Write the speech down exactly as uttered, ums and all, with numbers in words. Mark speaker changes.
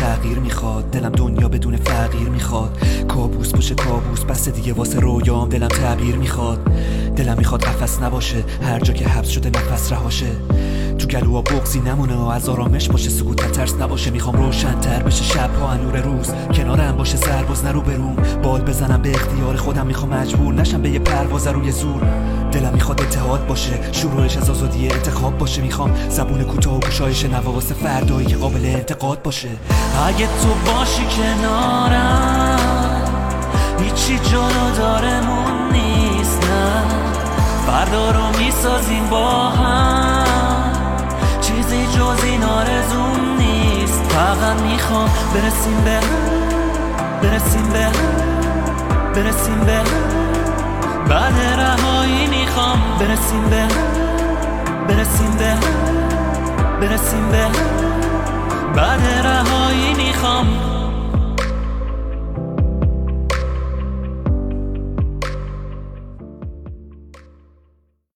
Speaker 1: تغییر میخواد، دلم دنیا بدون فقیر میخواد. کابوس باشه کابوس، بس دیگه واسه رویام دلم تعبیر میخواد. دلم میخواد قفس نباشه، هر جا که حبس شده نفس رهاشه. تو گلوها بغضی نمونه و از آرامش باشه، سکوت ترس نباشه. میخوام روشن تر بشه شبها نور روز، کنارم باشه سرباز نرو بروم. بال بزنم به اختیار خودم، میخوام مجبور نشم به یه پرواز روی زور. دلم میخواد اتحاد باشه، شروعش از آزادی انتخاب باشه. میخوام زبون کوتاه و گشایش نواقص فردایی که قابل انتقاد باشه.
Speaker 2: اگه تو باشی کنارم هیچی جلو دارمون نیست، نه فردا رو میسازیم با هم، چیزی جز این آرزوم نیست. فقط میخوام برسیم به برسیم به برسیم به بعد رهایی. میخوام برسیم به برسیم به برسیم به بعد رهایی. میخوام